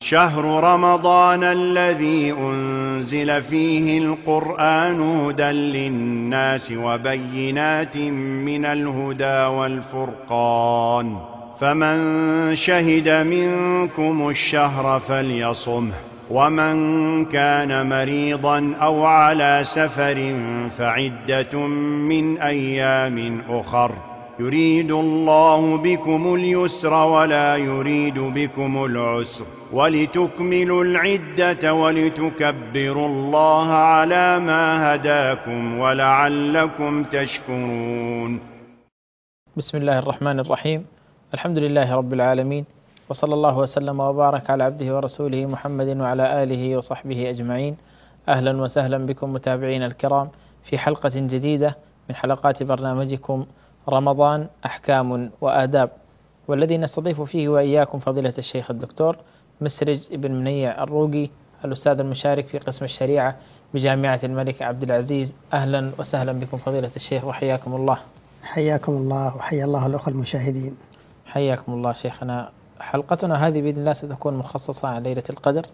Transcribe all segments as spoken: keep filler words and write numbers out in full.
شهر رمضان الذي أنزل فيه القرآن هدى للناس وبينات من الهدى والفرقان، فمن شهد منكم الشهر فليصمه، ومن كان مريضا أو على سفر فعدة من أيام أخر، يريد الله بكم اليسر ولا يريد بكم العسر، ولتكملوا العدة ولتكبروا الله على ما هداكم ولعلكم تشكرون. بسم الله الرحمن الرحيم. الحمد لله رب العالمين، وصلى الله وسلم وبارك على عبده ورسوله محمد وعلى آله وصحبه أجمعين. أهلا وسهلا بكم متابعين الكرام في حلقة جديدة من حلقات برنامجكم رمضان أحكام وآداب، والذي نستضيف فيه وإياكم فضيلة الشيخ الدكتور مسرج ابن منيع الروقي، الأستاذ المشارك في قسم الشريعة بجامعة الملك عبد العزيز. أهلا وسهلا بكم فضيلة الشيخ وحياكم الله. حياكم الله وحيا الله الأخوة المشاهدين. حياكم الله شيخنا. حلقتنا هذه بإذن الله ستكون مخصصة عن ليلة القدر،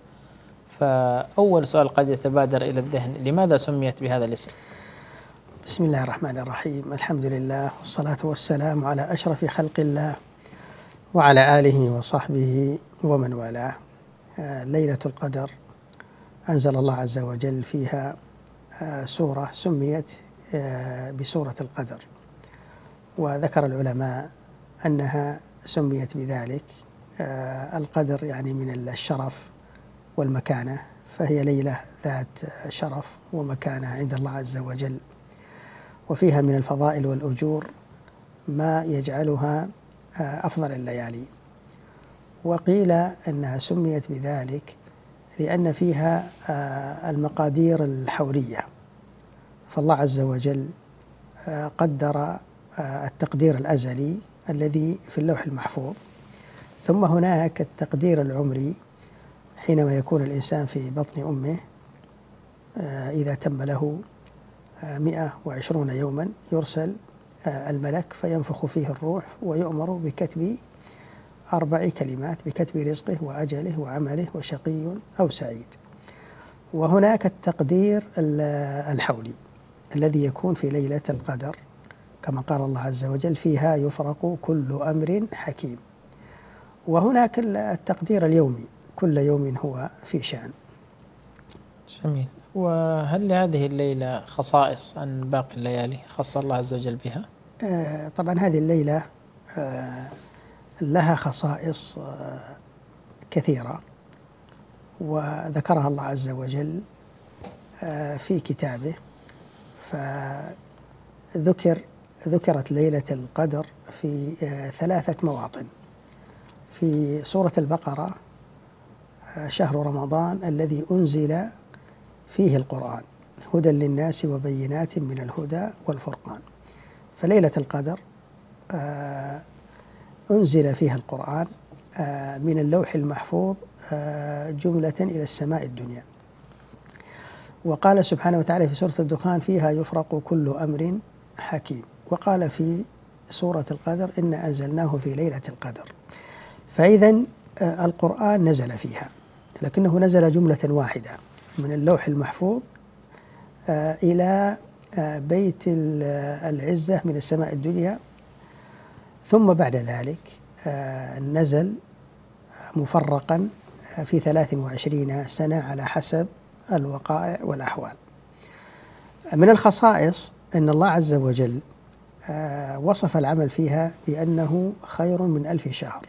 فأول سؤال قد يتبادر إلى الذهن: لماذا سميت بهذا الاسم؟ بسم الله الرحمن الرحيم، الحمد لله والصلاة والسلام على أشرف خلق الله وعلى آله وصحبه ومن والاه. ليلة القدر أنزل الله عز وجل فيها سورة سميت بسورة القدر، وذكر العلماء أنها سميت بذلك. القدر يعني من الشرف والمكانة، فهي ليلة ذات شرف ومكانة عند الله عز وجل، وفيها من الفضائل والأجور ما يجعلها أفضل الليالي. وقيل أنها سميت بذلك لأن فيها المقادير الحولية، فالله عز وجل قدر التقدير الأزلي الذي في اللوح المحفوظ، ثم هناك التقدير العمري حينما يكون الإنسان في بطن أمه، إذا تم له مئة وعشرون يوما يرسل الملك فينفخ فيه الروح ويؤمر بكتب أربع كلمات: بكتب رزقه وأجله وعمله وشقي أو سعيد. وهناك التقدير الحولي الذي يكون في ليلة القدر، كما قال الله عز وجل: فيها يفرق كل أمر حكيم. وهناك التقدير اليومي، كل يوم هو في شأن. جميل. وهل لهذه الليلة خصائص عن باقي الليالي خص الله عز وجل بها؟ آه طبعا هذه الليلة آه لها خصائص آه كثيرة، وذكرها الله عز وجل آه في كتابه. فذكر ذكرت ليلة القدر في آه ثلاثة مواطن. في سورة البقرة: آه شهر رمضان الذي أنزل فيه القرآن هدى للناس وبينات من الهدى والفرقان. فليلة القدر آه أنزل فيها القرآن آه من اللوح المحفوظ آه جملة إلى السماء الدنيا. وقال سبحانه وتعالى في سورة الدخان: فيها يفرق كل أمر حكيم. وقال في سورة القدر: إنا أنزلناه في ليلة القدر. فإذا آه القرآن نزل فيها، لكنه نزل جملة واحدة من اللوح المحفوظ آه إلى آه بيت العزة من السماء الدنيا، ثم بعد ذلك آه نزل مفرقا في ثلاث وعشرين سنة على حسب الوقائع والأحوال. من الخصائص أن الله عز وجل آه وصف العمل فيها بأنه خير من ألف شهر.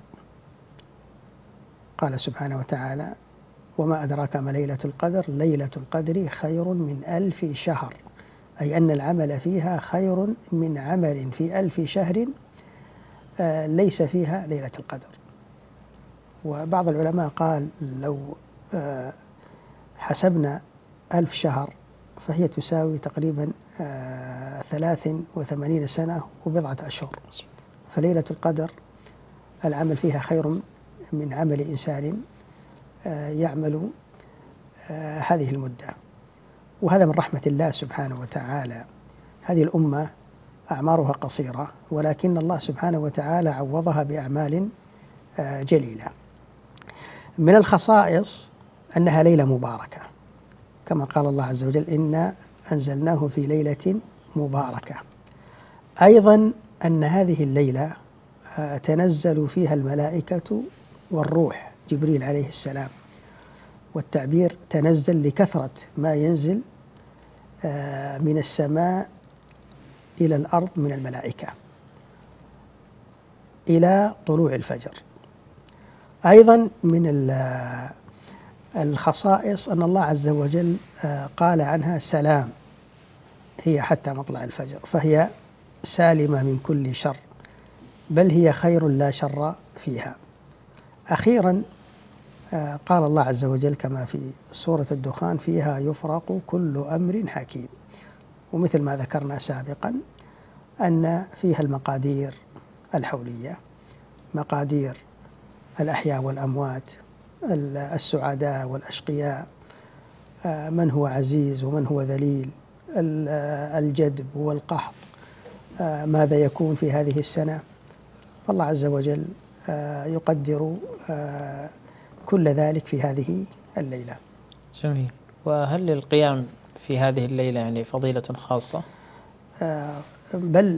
قال سبحانه وتعالى: وما أدراك ما ليلة القدر، ليلة القدر خير من ألف شهر، أي أن العمل فيها خير من عمل في ألف شهر آه ليس فيها ليلة القدر. وبعض العلماء قال: لو آه حسبنا ألف شهر فهي تساوي تقريبا آه ثلاث وثمانين سنة وبضعة أشهر. فليلة القدر العمل فيها خير من عمل إنسان آه يعمل آه هذه المدة. وهذا من رحمة الله سبحانه وتعالى. هذه الأمة أعمارها قصيرة، ولكن الله سبحانه وتعالى عوضها بأعمال آه جليلة. من الخصائص أنها ليلة مباركة، كما قال الله عز وجل: إنا أنزلناه في ليلة مباركة. أيضا أن هذه الليلة تنزل فيها الملائكة والروح، جبريل عليه السلام، والتعبير تنزل لكثرة ما ينزل من السماء إلى الأرض من الملائكة إلى طلوع الفجر. أيضا من الخصائص أن الله عز وجل قال عنها: سلام هي حتى مطلع الفجر، فهي سالمة من كل شر، بل هي خير لا شر فيها. أخيرا قال الله عز وجل كما في سورة الدخان: فيها يفرق كل أمر حكيم. ومثل ما ذكرنا سابقا أن فيها المقادير الحولية، مقادير الأحياء والأموات، السعداء والأشقياء، من هو عزيز ومن هو ذليل، الجدب والقحط، ماذا يكون في هذه السنة. فالله عز وجل يقدر كل ذلك في هذه الليلة. جميل. وهل للقيام في هذه الليلة يعني فضيلة خاصة؟ بل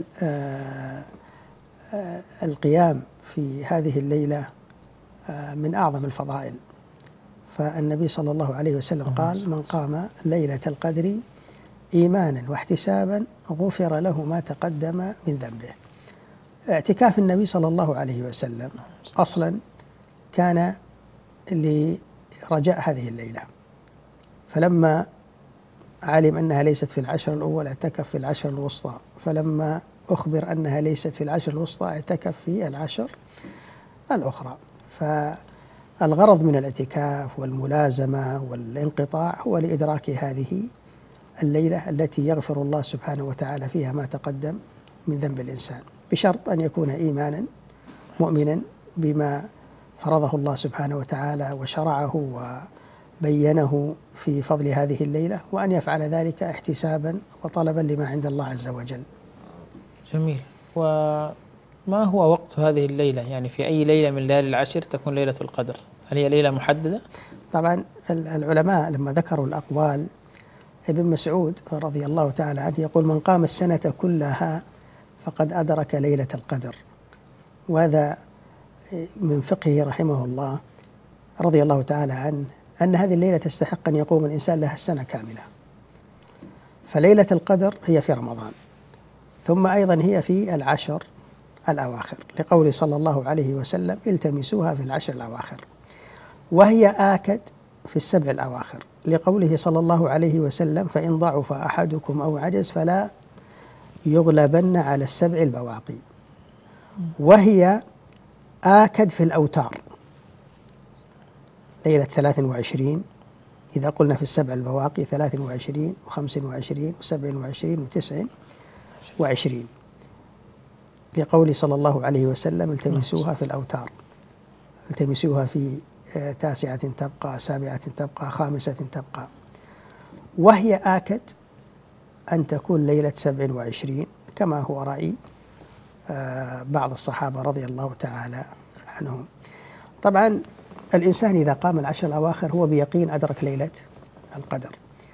القيام في هذه الليلة من أعظم الفضائل، فالنبي صلى الله عليه وسلم قال: من قام ليلة القدر إيمانا واحتسابا غفر له ما تقدم من ذنبه. اعتكاف النبي صلى الله عليه وسلم أصلا كان لرجاء هذه الليلة، فلما علم أنها ليست في العشر الأول اعتكف في العشر الوسطى، فلما أخبر أنها ليست في العشر الوسطى اعتكف في العشر الأخرى. فالغرض من الاعتكاف والملازمة والانقطاع هو لإدراك هذه الليلة التي يغفر الله سبحانه وتعالى فيها ما تقدم من ذنب الإنسان، بشرط أن يكون إيمانا مؤمنا بما فرضه الله سبحانه وتعالى وشرعه وبينه في فضل هذه الليلة، وأن يفعل ذلك احتسابا وطلبا لما عند الله عز وجل. جميل. وما هو وقت هذه الليلة؟ يعني في أي ليلة من ليالي العشر تكون ليلة القدر؟ هل هي ليلة محددة؟ طبعا العلماء لما ذكروا الأقوال، ابن مسعود رضي الله تعالى عنه يقول: من قام السنة كلها فقد أدرك ليلة القدر. وهذا من فقهه رحمه الله رضي الله تعالى عنه، أن هذه الليلة تستحق أن يقوم الإنسان لها السنة كاملة. فليلة القدر هي في رمضان، ثم أيضا هي في العشر الأواخر، لقول صلى الله عليه وسلم: التمسوها في العشر الأواخر. وهي آكد في السبع الأواخر، لقوله صلى الله عليه وسلم: فإن ضعف أحدكم أو عجز فلا يغلبن على السبع البواقي. وهي آكد في الأوتار، ليلة ثلاث وعشرين، إذا قلنا في السبع البواقي ثلاث وعشرين وخمس وعشرين وسبع وعشرين وتسع وعشرين، لقول صلى الله عليه وسلم: التمسوها في الأوتار، التمسوها في تاسعة تبقى، سابعة تبقى، خامسة تبقى. وهي آكد أن تكون ليلة سبع وعشرين، كما هو رأي بعض الصحابة رضي الله تعالى عنهم. طبعا الإنسان إذا قام العشر الأواخر هو بيقين أدرك ليلة القدر.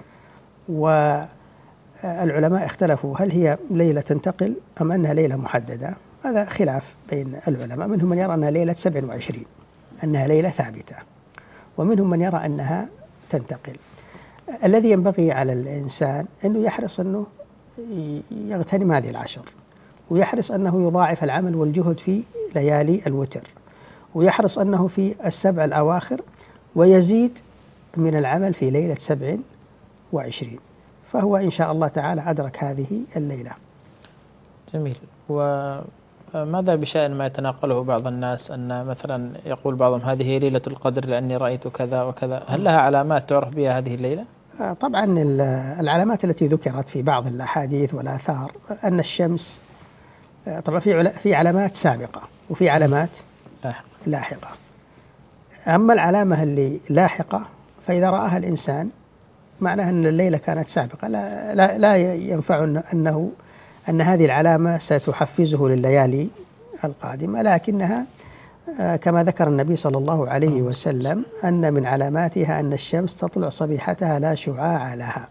والعلماء اختلفوا هل هي ليلة تنتقل أم أنها ليلة محددة. هذا خلاف بين العلماء، منهم من يرى أنها ليلة سبع وعشرين، أنها ليلة ثابتة، ومنهم من يرى أنها تنتقل. الذي ينبغي على الإنسان أنه يحرص أنه يغتنم هذه العشر، ويحرص أنه يضاعف العمل والجهد في ليالي الوتر، ويحرص أنه في السبع الأواخر ويزيد من العمل في ليلة سبع وعشرين، فهو إن شاء الله تعالى أدرك هذه الليلة. جميل. وماذا بشأن ما يتناقله بعض الناس، أن مثلا يقول بعضهم هذه هي ليلة القدر لأني رأيت كذا وكذا؟ هل لها علامات تعرف بها هذه الليلة؟ طبعا العلامات التي ذكرت في بعض الأحاديث والآثار أن الشمس، طبعا في في علامات سابقة وفي علامات لاحقة. أما العلامة اللي لاحقة فإذا رآها الإنسان معناه أن الليلة كانت سابقة، لا, لا, لا ينفع أنه أن هذه العلامة ستحفزه لليالي القادمة، لكنها كما ذكر النبي صلى الله عليه وسلم أن من علاماتها أن الشمس تطلع صبيحتها لا شعاع لها،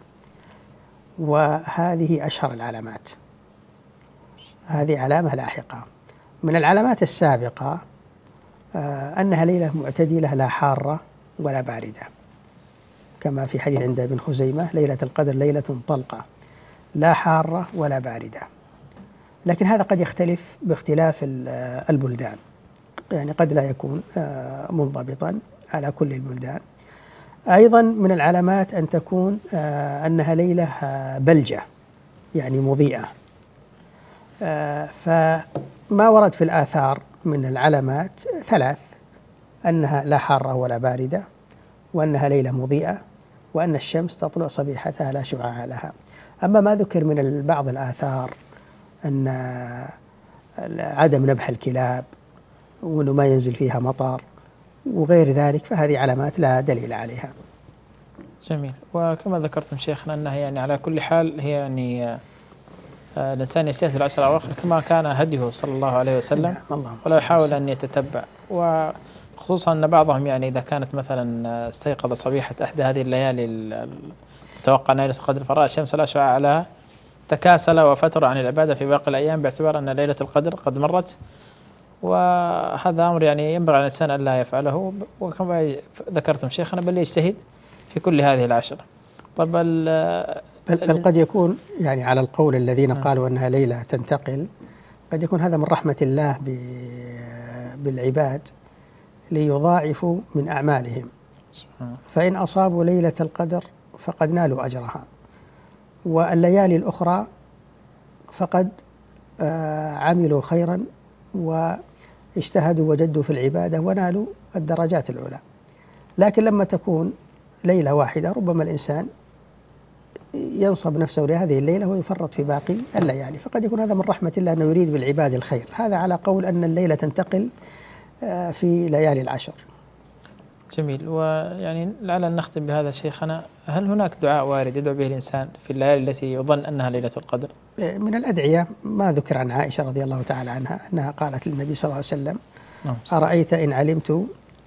وهذه أشهر العلامات، هذه علامة لاحقة. من العلامات السابقة أنها ليلة معتدلة لا حارة ولا باردة، كما في حديث عند ابن خزيمة: ليلة القدر ليلة طلقة لا حارة ولا باردة. لكن هذا قد يختلف باختلاف البلدان، يعني قد لا يكون منضبطا على كل البلدان. أيضا من العلامات أن تكون أنها ليلة بلجة، يعني مضيئة. فما ورد في الآثار من العلامات ثلاث: أنها لا حارة ولا باردة، وأنها ليلة مضيئة، وأن الشمس تطلع صبيحتها لا شعاع لها. أما ما ذكر من بعض الآثار أن عدم نبح الكلاب، وأنه ما ينزل فيها مطر وغير ذلك، فهذه علامات لا دليل عليها. جميل. وكما ذكرتم شيخنا أنها يعني على كل حال هي يعني الإنسان يجتهد العشر الأواخر كما كان هديه صلى الله عليه وسلم، ولا يحاول أن يتتبع. وخصوصا أن بعضهم يعني إذا كانت مثلا استيقظ صبيحة إحدى هذه الليالي توقع ليلة القدر فرأى الشمس لا شعاع لها، تكاسل وفتر عن العبادة في باقي الأيام باعتبار أن ليلة القدر قد مرت. وهذا أمر يعني ينبغي على الإنسان أن لا يفعله، وكما ذكرتم شيخنا بل يجتهد في كل هذه العشر. طب بل قد يكون يعني على القول الذين قالوا أنها ليلة تنتقل، قد يكون هذا من رحمة الله بالعباد ليضاعفوا من أعمالهم، فإن أصابوا ليلة القدر فقد نالوا أجرها، والليالي الأخرى فقد عملوا خيرا واجتهدوا وجدوا في العبادة ونالوا الدرجات العلى. لكن لما تكون ليلة واحدة ربما الإنسان ينصب نفسه لهذه الليلة ويفرط في باقي الليالي، فقد يكون هذا من رحمة الله أنه يريد بالعباد الخير. هذا على قول أن الليلة تنتقل في ليالي العشر. جميل. ويعني لعل أن نختم بهذا شيخنا، هل هناك دعاء وارد يدعو به الإنسان في الليالي التي يظن أنها ليلة القدر؟ من الأدعية ما ذكر عن عائشة رضي الله تعالى عنها أنها قالت للنبي صلى الله عليه وسلم: أرأيت إن علمت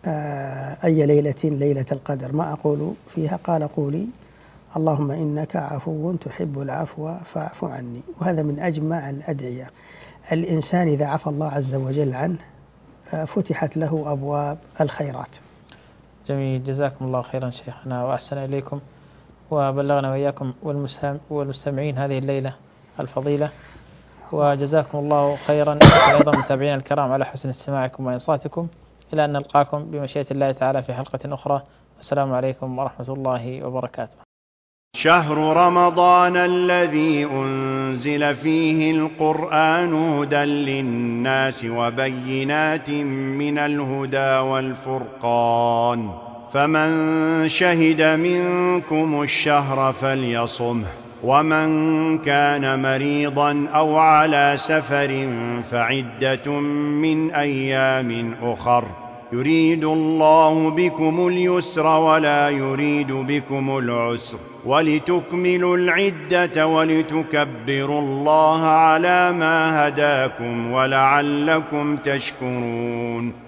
أي ليلة ليلة القدر ما أقول فيها؟ قال: قولي اللهم إنك عفو تحب العفو فاعف عني. وهذا من أجمع الأدعية. الإنسان إذا عفى الله عز وجل عنه فتحت له أبواب الخيرات. جميل. جزاكم الله خيرا شيخنا وأحسن إليكم، وبلغنا وإياكم والمستمعين هذه الليلة الفضيلة، وجزاكم الله خيرا أيضا متابعين الكرام على حسن استماعكم وإنصاتكم. إلى أن نلقاكم بمشيئة الله تعالى في حلقة أخرى، والسلام عليكم ورحمة الله وبركاته. شهر رمضان الذي أنزل فيه القرآن هدى للناس وبينات من الهدى والفرقان، فمن شهد منكم الشهر فليصمه، ومن كان مريضا أو على سفر فعدة من أيام أخر، يريد الله بكم اليسر ولا يريد بكم العسر، ولتكملوا العدة ولتكبروا الله على ما هداكم ولعلكم تشكرون.